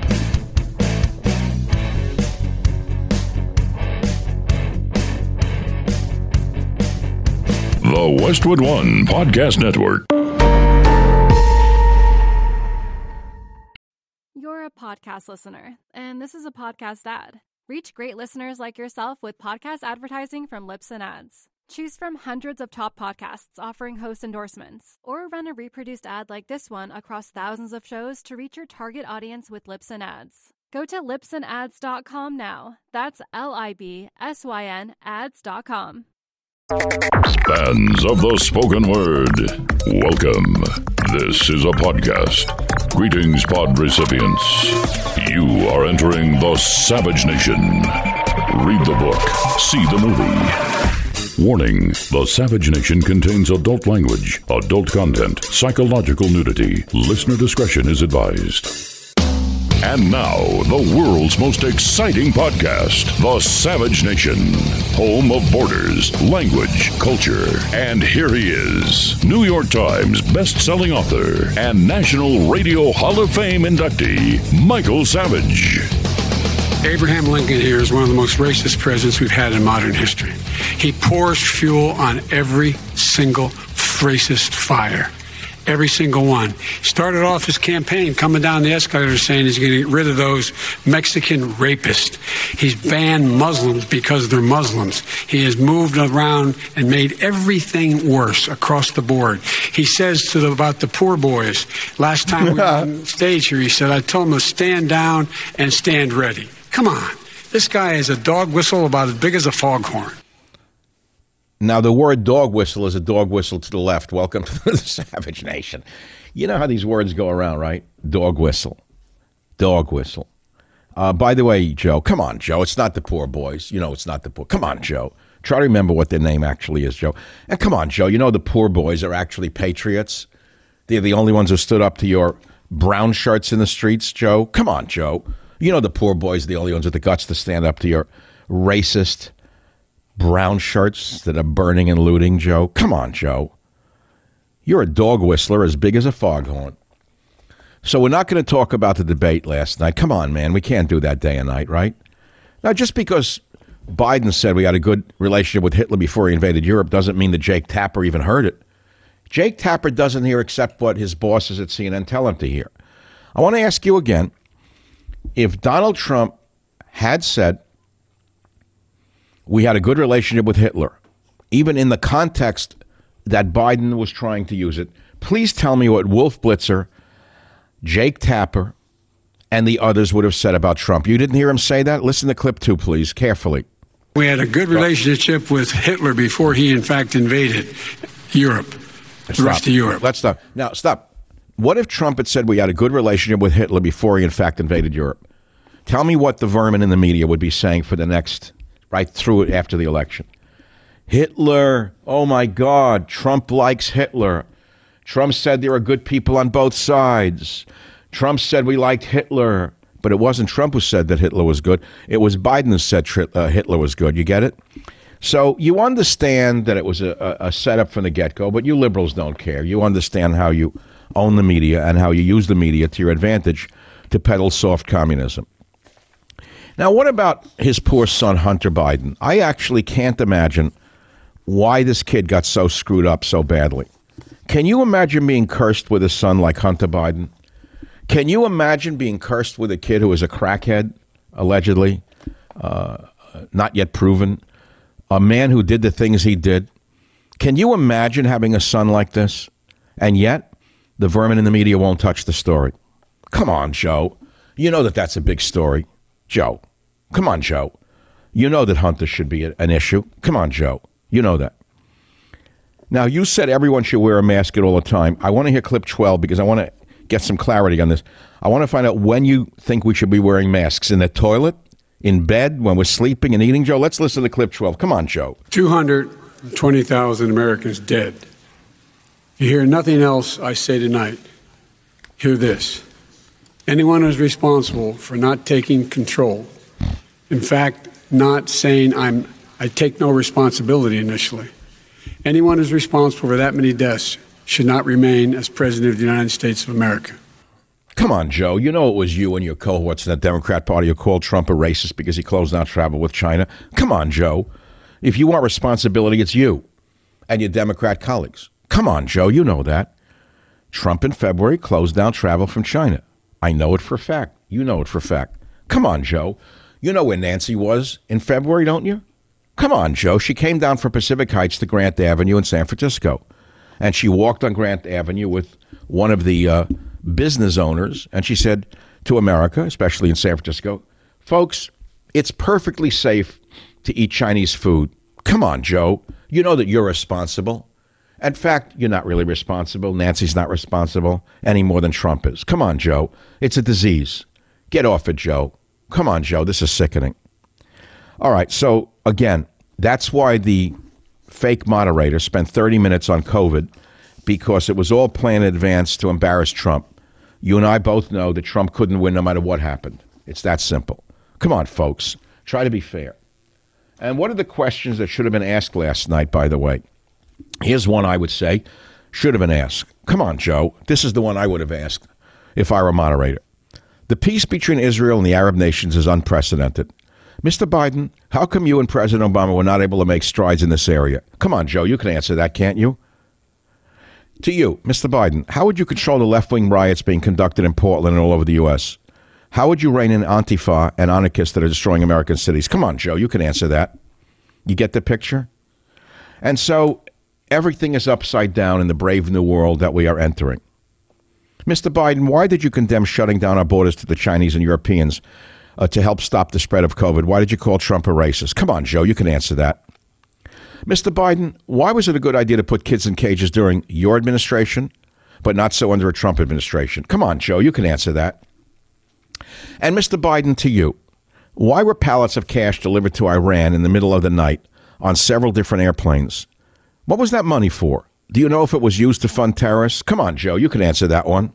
The Westwood One Podcast Network. You're a podcast listener, and this is a podcast ad. Reach great listeners like yourself with podcast advertising from Libsyn Ads. Choose from hundreds of top podcasts offering host endorsements, or run a reproduced ad like this one across thousands of shows to reach your target audience with Libsyn Ads. Go to libsyn ads dot com now. That's L I B S Y N ads dot com. Fans of the spoken word, welcome. This is a podcast. Greetings, pod recipients. You are entering the Savage Nation. Read the book, see the movie. Warning, the Savage Nation contains adult language, adult content, psychological nudity. Listener discretion is advised. And now, the world's most exciting podcast, The Savage Nation, home of borders, language, culture. And here he is, New York Times best-selling author and National Radio Hall of Fame inductee, Michael Savage. Abraham Lincoln here is one of the most racist presidents we've had in modern history. He pours fuel on every single racist fire. Every single one. Started off his campaign coming down the escalator saying he's going to get rid of those Mexican rapists. He's banned Muslims because they're Muslims. He has moved around and made everything worse across the board. He says to the, about the poor boys, last time we were on stage here, he said, I told them to stand down and stand ready. Come on. This guy is a dog whistle about as big as a foghorn. Now, the word dog whistle is a dog whistle to the left. Welcome to the Savage Nation. You know how these words go around, right? Dog whistle. Dog whistle. Uh, by the way, Joe, come on, Joe. It's not the poor boys. You know it's not the poor. Come on, Joe. Try to remember what their name actually is, Joe. And come on, Joe. You know the poor boys are actually patriots. They're the only ones who stood up to your brown shirts in the streets, Joe. Come on, Joe. You know the poor boys are the only ones with the guts to stand up to your racist brown shirts that are burning and looting, Joe. Come on, Joe. You're a dog whistler as big as a foghorn. So we're not going to talk about the debate last night. Come on, man. We can't do that day and night, right? Now, just because Biden said we had a good relationship with Hitler before he invaded Europe doesn't mean that Jake Tapper even heard it. Jake Tapper doesn't hear except what his bosses at C N N tell him to hear. I want to ask you again, if Donald Trump had said we had a good relationship with Hitler, even in the context that Biden was trying to use it, please tell me what Wolf Blitzer, Jake Tapper, and the others would have said about Trump. You didn't hear him say that? Listen to clip two, please, carefully. We had a good relationship with Hitler before he, in fact, invaded Europe, the Stop. rest of Europe. Let's stop. Now, stop. What if Trump had said we had a good relationship with Hitler before he, in fact, invaded Europe? Tell me what the vermin in the media would be saying for the next... right through it after the election. Hitler, oh my God, Trump likes Hitler. Trump said there are good people on both sides. Trump said we liked Hitler, but it wasn't Trump who said that Hitler was good. It was Biden who said uh, Hitler was good. You get it? So you understand that it was a, a setup from the get-go, but you liberals don't care. You understand how you own the media and how you use the media to your advantage to peddle soft communism. Now, what about his poor son, Hunter Biden? I actually can't imagine why this kid got so screwed up so badly. Can you imagine being cursed with a son like Hunter Biden? Can you imagine being cursed with a kid who is a crackhead, allegedly, uh, not yet proven, a man who did the things he did? Can you imagine having a son like this? And yet, the vermin in the media won't touch the story. Come on, Joe. You know that that's a big story. Joe. Come on, Joe. You know that Hunter should be an issue. Come on, Joe. You know that. Now, you said everyone should wear a mask at all the time. I want to hear clip twelve because I want to get some clarity on this. I want to find out when you think we should be wearing masks. In the toilet? In bed? When we're sleeping and eating? Joe, let's listen to clip twelve. Come on, Joe. two hundred twenty thousand Americans dead. You hear nothing else I say tonight. Hear this. Anyone who's responsible for not taking control, in fact, not saying I'm, I take no responsibility initially, anyone who's responsible for that many deaths should not remain as President of the United States of America. Come on, Joe. You know it was you and your cohorts in the Democrat Party who called Trump a racist because he closed down travel with China. Come on, Joe. If you want responsibility, it's you and your Democrat colleagues. Come on, Joe. You know that. Trump in February closed down travel from China. I know it for a fact. You know it for a fact. Come on, Joe. You know where Nancy was in February, don't you? Come on, Joe. She came down from Pacific Heights to Grant Avenue in San Francisco. And she walked on Grant Avenue with one of the uh, business owners. And she said to America, especially in San Francisco, folks, it's perfectly safe to eat Chinese food. Come on, Joe. You know that you're responsible. In fact, you're not really responsible. Nancy's not responsible any more than Trump is. Come on, Joe. It's a disease. Get off it, Joe. Come on, Joe. This is sickening. All right. So, again, that's why the fake moderator spent thirty minutes on COVID, because it was all planned in advance to embarrass Trump. You and I both know that Trump couldn't win no matter what happened. It's that simple. Come on, folks. Try to be fair. And what are the questions that should have been asked last night, by the way? Here's one I would say should have been asked. Come on, Joe. This is the one I would have asked if I were a moderator. The peace between Israel and the Arab nations is unprecedented. Mister Biden, how come you and President Obama were not able to make strides in this area? Come on, Joe. You can answer that, can't you? To you, Mister Biden, how would you control the left-wing riots being conducted in Portland and all over the U S? How would you rein in Antifa and anarchists that are destroying American cities? Come on, Joe. You can answer that. You get the picture? And so everything is upside down in the brave new world that we are entering. Mister Biden, why did you condemn shutting down our borders to the Chinese and Europeans uh, to help stop the spread of COVID? Why did you call Trump a racist? Come on, Joe, you can answer that. Mister Biden, why was it a good idea to put kids in cages during your administration, but not so under a Trump administration? Come on, Joe, you can answer that. And Mister Biden, to you, why were pallets of cash delivered to Iran in the middle of the night on several different airplanes? What was that money for? Do you know if it was used to fund terrorists? Come on, Joe, you can answer that one.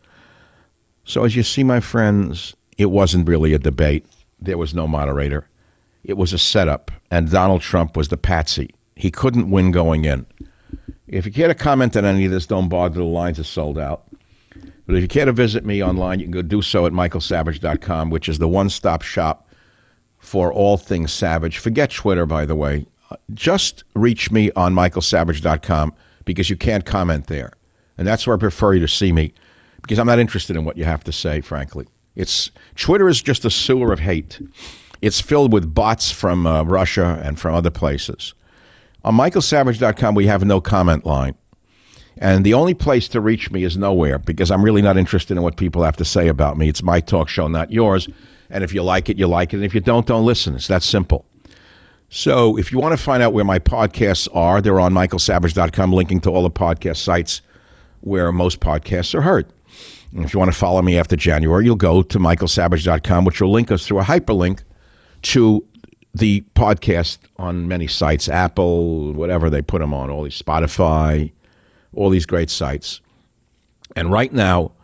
So as you see, my friends, it wasn't really a debate. There was no moderator. It was a setup, and Donald Trump was the patsy. He couldn't win going in. If you care to comment on any of this, don't bother. The lines are sold out. But if you care to visit me online, you can go do so at michael savage dot com, which is the one-stop shop for all things Savage. Forget Twitter, by the way. Just reach me on michael savage dot com because you can't comment there. And that's where I prefer you to see me, because I'm not interested in what you have to say, frankly. It's Twitter is just a sewer of hate. It's filled with bots from uh, Russia and from other places. On michael savage dot com, we have no comment line. And the only place to reach me is nowhere, because I'm really not interested in what people have to say about me. It's my talk show, not yours. And if you like it, you like it. And if you don't, don't listen. It's that simple. So if you want to find out where my podcasts are, they're on michael savage dot com, linking to all the podcast sites where most podcasts are heard. And if you want to follow me after January, you'll go to michael savage dot com, which will link us through a hyperlink to the podcast on many sites, Apple, whatever they put them on, all these Spotify, all these great sites. And right now,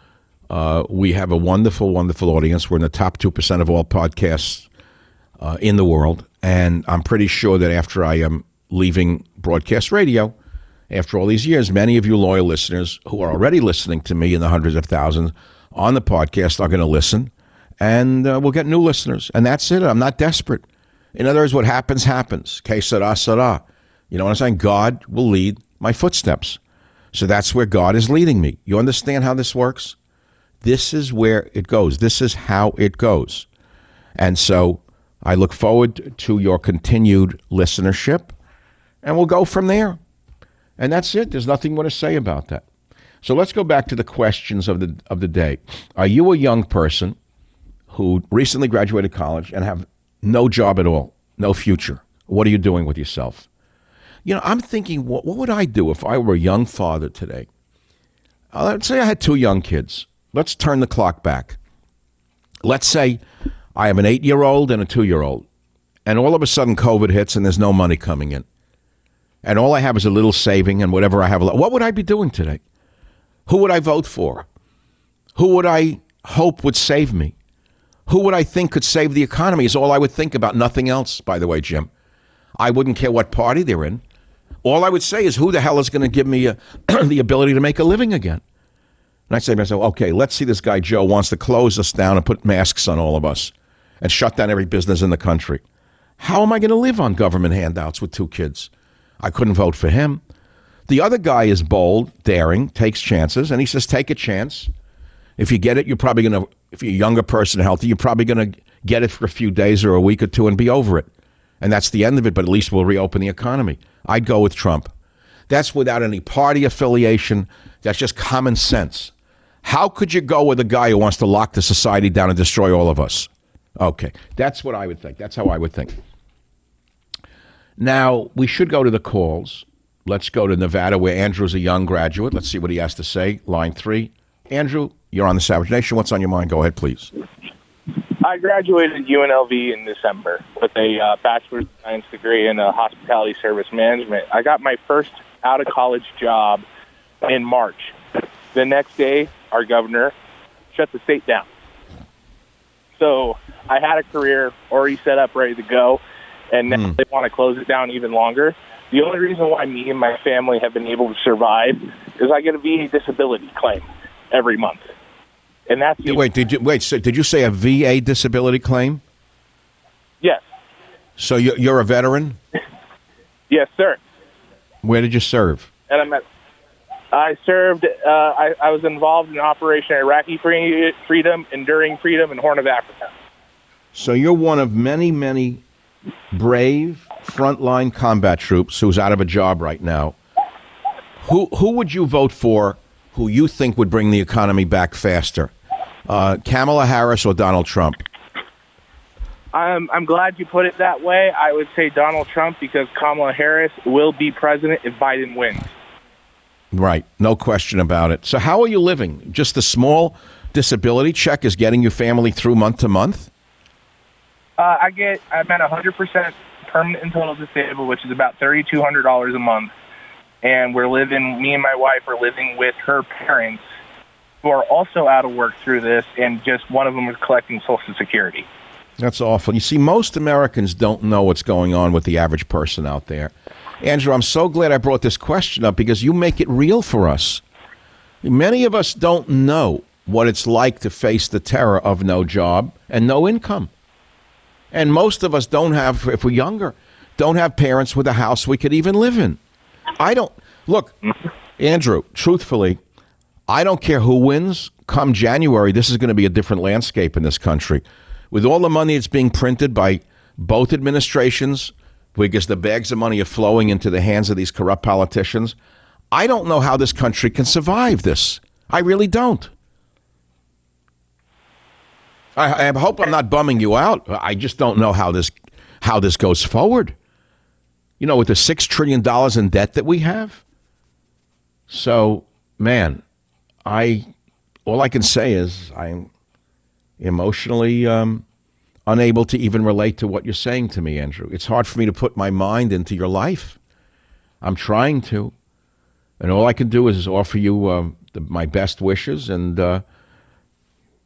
Uh, we have a wonderful, wonderful audience. We're in the top two percent of all podcasts uh, in the world. And I'm pretty sure that after I am leaving broadcast radio, after all these years, many of you loyal listeners who are already listening to me in the hundreds of thousands on the podcast are going to listen. And uh, we'll get new listeners. And that's it. I'm not desperate. In other words, what happens, happens. Que sera, sera. You know what I'm saying? God will lead my footsteps. So that's where God is leading me. You understand how this works? This is where it goes. This is how it goes. And so I look forward to your continued listenership, and we'll go from there. And that's it. There's nothing more to say about that. So let's go back to the questions of the of the day. Are you a young person who recently graduated college and have no job at all, no future? What are you doing with yourself? You know, I'm thinking, what, what would I do if I were a young father today? Uh, let's say I had two young kids. Let's turn the clock back. Let's say I have an eight-year-old and a two-year-old, and all of a sudden COVID hits and there's no money coming in. And all I have is a little saving and whatever I have. What would I be doing today? Who would I vote for? Who would I hope would save me? Who would I think could save the economy is all I would think about. Nothing else, by the way, Jim. I wouldn't care what party they're in. All I would say is, who the hell is going to give me a, the ability to make a living again? And I say to myself, okay, let's see, this guy Joe wants to close us down and put masks on all of us and shut down every business in the country. How am I going to live on government handouts with two kids? I couldn't vote for him. The other guy is bold, daring, takes chances, and he says, take a chance. If you get it, you're probably going to, if you're a younger person, healthy, you're probably going to get it for a few days or a week or two and be over it. And that's the end of it, but at least we'll reopen the economy. I'd go with Trump. That's without any party affiliation. That's just common sense. How could you go with a guy who wants to lock the society down and destroy all of us? Okay, that's what I would think. That's how I would think. Now, we should go to the calls. Let's go to Nevada, where Andrew's a young graduate. Let's see what he has to say. Line three. Andrew, you're on the Savage Nation. What's on your mind? Go ahead, please. I graduated U N L V in December with a uh, Bachelor's of Science degree in uh, Hospitality Service Management. I got my first out-of-college job in March. The next day, our governor shut the state down. So I had a career already set up, ready to go, and now mm. they want to close it down even longer. The only reason why me and my family have been able to survive is I get a V A disability claim every month. And that's wait, did you wait? So did you say a V A disability claim? Yes. So you're, you're a veteran? Yes, sir. Where did you serve? And I'm at, I served. Uh, I, I was involved in Operation Iraqi Free, Freedom, Enduring Freedom, and Horn of Africa. So you're one of many, many brave frontline combat troops who's out of a job right now. Who who would you vote for? Who you think would bring the economy back faster? Uh, Kamala Harris or Donald Trump? I'm, I'm glad you put it that way. I would say Donald Trump because Kamala Harris will be president if Biden wins. Right. No question about it. So how are you living? Just a small disability check is getting your family through month to month? Uh, I get, I'm at one hundred percent permanent and total disabled, which is about three thousand two hundred dollars a month. And we're living, me and my wife are living with her parents who are also out of work through this, and just one of them is collecting Social Security. That's awful. You see, most Americans don't know what's going on with the average person out there. Andrew, I'm so glad I brought this question up because you make it real for us. Many of us don't know what it's like to face the terror of no job and no income. And most of us don't have, if we're younger, don't have parents with a house we could even live in. I don't, look, Andrew, truthfully, I don't care who wins. Come January, this is going to be a different landscape in this country. With all the money that's being printed by both administrations, because the bags of money are flowing into the hands of these corrupt politicians, I don't know how this country can survive this. I really don't. I, I hope I'm not bumming you out. I just don't know how this how this goes forward. You know, with the six trillion dollars in debt that we have. So, man, I all I can say is I'm emotionally um, unable to even relate to what you're saying to me, Andrew. It's hard for me to put my mind into your life. I'm trying to. And all I can do is offer you uh, the, my best wishes and uh,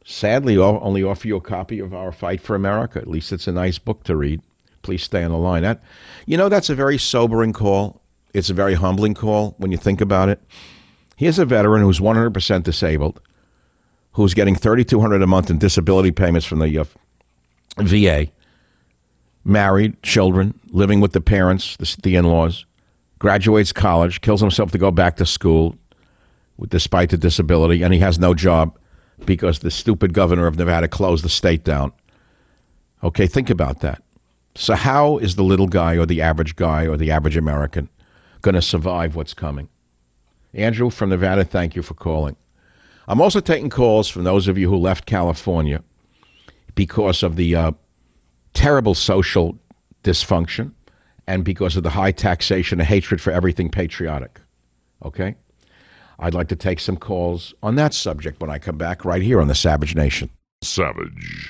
sadly I'll only offer you a copy of Our Fight for America. At least it's a nice book to read. Please stay on the line. That, you know, that's a very sobering call. It's a very humbling call when you think about it. Here's a veteran who's one hundred percent disabled, who's getting thirty-two hundred dollars a month in disability payments from the uh, V A, married, children, living with the parents, the, the in-laws, graduates college, kills himself to go back to school despite the disability, and he has no job because the stupid governor of Nevada closed the state down. Okay, think about that. So how is the little guy or the average guy or the average American going to survive what's coming? Andrew from Nevada, thank you for calling. I'm also taking calls from those of you who left California because of the uh, terrible social dysfunction and because of the high taxation and hatred for everything patriotic. Okay? I'd like to take some calls on that subject when I come back right here on the Savage Nation. Savage.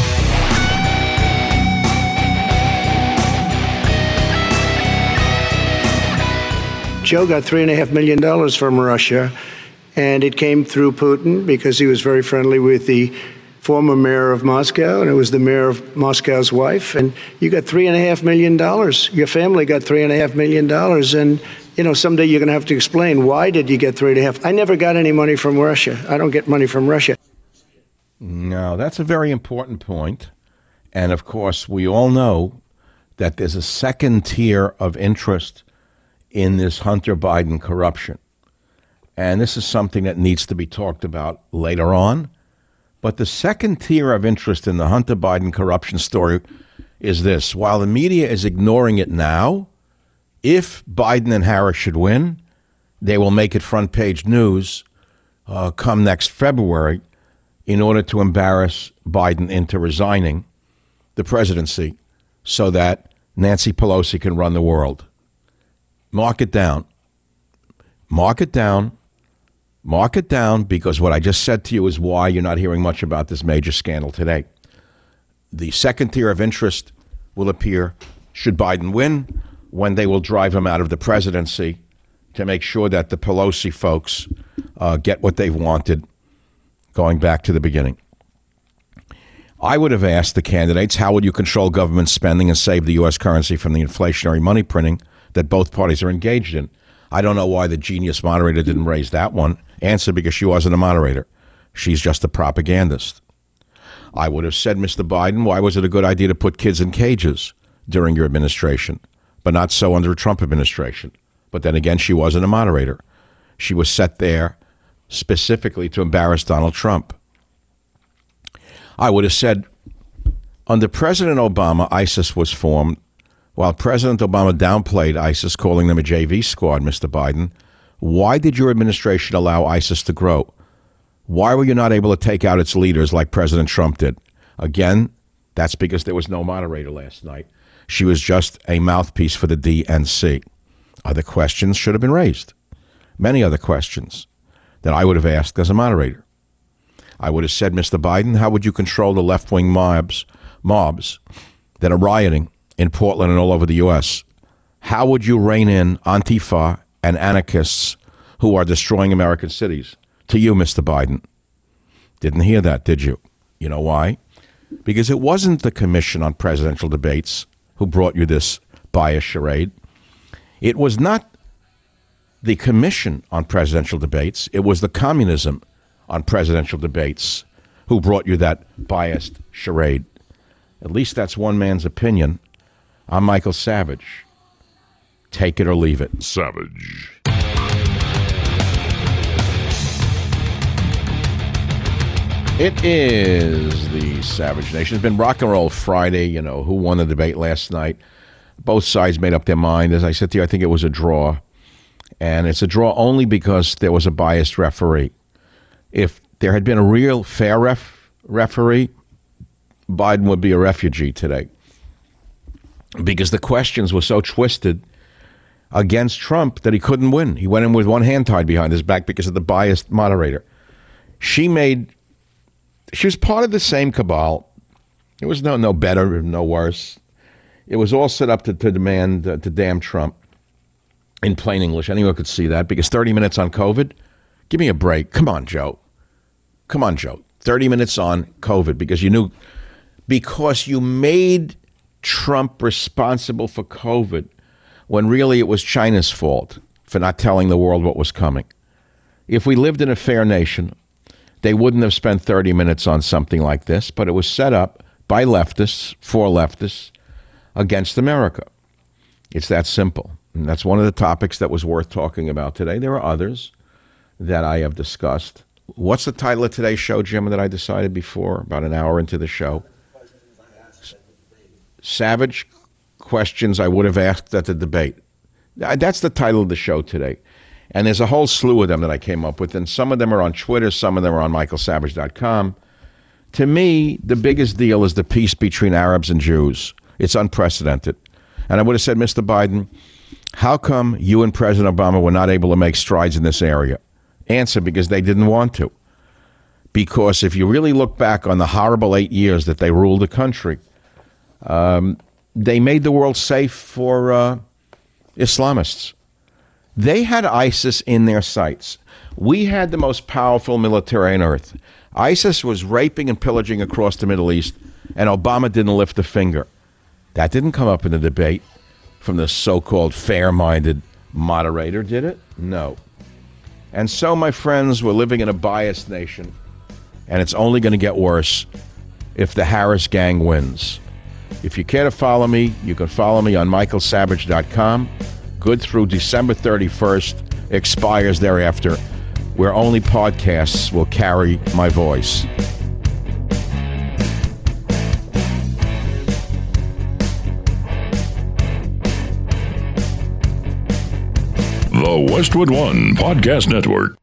Joe got three and a half million dollars from Russia, and it came through Putin because he was very friendly with the former mayor of Moscow, and it was the mayor of Moscow's wife. And you got three and a half million dollars. Your family got three and a half million dollars, and you know someday you're going to have to explain why did you get three and a half. I never got any money from Russia. I don't get money from Russia. No, that's a very important point. And of course, we all know that there's a second tier of interest in this Hunter Biden corruption. And this is something that needs to be talked about later on. But the second tier of interest in the Hunter Biden corruption story is this. While the media is ignoring it now, if Biden and Harris should win, they will make it front page news uh, come next February in order to embarrass Biden into resigning the presidency so that Nancy Pelosi can run the world. Mark it down. Mark it down. Mark it down, because what I just said to you is why you're not hearing much about this major scandal today. The second tier of interest will appear should Biden win, when they will drive him out of the presidency to make sure that the Pelosi folks uh, get what they've wanted, going back to the beginning. I would have asked the candidates, how would you control government spending and save the U S currency from the inflationary money printing that both parties are engaged in? I don't know why the genius moderator didn't raise that one. Answer, because she wasn't a moderator. She's just a propagandist. I would have said, Mister Biden, why was it a good idea to put kids in cages during your administration, but not so under a Trump administration? But then again, she wasn't a moderator. She was set there specifically to embarrass Donald Trump. I would have said, under President Obama, ISIS was formed. While President Obama downplayed ISIS, calling them a J V squad, Mister Biden, why did your administration allow ISIS to grow? Why were you not able to take out its leaders like President Trump did? Again, that's because there was no moderator last night. She was just a mouthpiece for the D N C. Other questions should have been raised. Many other questions that I would have asked as a moderator. I would have said, Mister Biden, how would you control the left-wing mobs, mobs that are rioting in Portland and all over the U S? How would you rein in Antifa and anarchists who are destroying American cities? To you, Mister Biden. Didn't hear that, did you? You know why? Because it wasn't the Commission on Presidential Debates who brought you this bias charade. It was not the Commission on Presidential Debates. It was the Communism on Presidential Debates who brought you that biased charade. At least that's one man's opinion. I'm Michael Savage. Take it or leave it. Savage. It is the Savage Nation. It's been Rock and Roll Friday. You know, who won the debate last night? Both sides made up their mind. As I said to you, I think it was a draw. And it's a draw only because there was a biased referee. If there had been a real fair ref referee, Biden would be a refugee today. Because the questions were so twisted against Trump that he couldn't win. He went in with one hand tied behind his back because of the biased moderator. She made, she was part of the same cabal. It was no no better, no worse. It was all set up to, to demand, uh, to damn Trump. In plain English, anyone could see that. Because thirty minutes on COVID, give me a break. Come on, Joe. Come on, Joe. thirty minutes on COVID because you knew, because you made Trump responsible for COVID when really it was China's fault for not telling the world what was coming. If we lived in a fair nation, they wouldn't have spent thirty minutes on something like this, but it was set up by leftists, for leftists, against America. It's that simple. And that's one of the topics that was worth talking about today. There are others that I have discussed. What's the title of today's show, Jim, that I decided before, about an hour into the show? Savage Questions I Would Have Asked at the Debate. That's the title of the show today. And there's a whole slew of them that I came up with, and some of them are on Twitter, some of them are on michael savage dot com. To me, the biggest deal is the peace between Arabs and Jews. It's unprecedented. And I would have said, Mister Biden, how come you and President Obama were not able to make strides in this area? Answer, because they didn't want to. Because if you really look back on the horrible eight years that they ruled the country, um, they made the world safe for uh, Islamists. They had ISIS in their sights. We had the most powerful military on earth. ISIS was raping and pillaging across the Middle East, and Obama didn't lift a finger. That didn't come up in the debate from the so-called fair-minded moderator, did it? No. And so, my friends, we're living in a biased nation, and it's only going to get worse if the Harris gang wins. If you care to follow me, you can follow me on michael savage dot com. Good through December thirty-first, expires thereafter, where only podcasts will carry my voice. The Westwood One Podcast Network.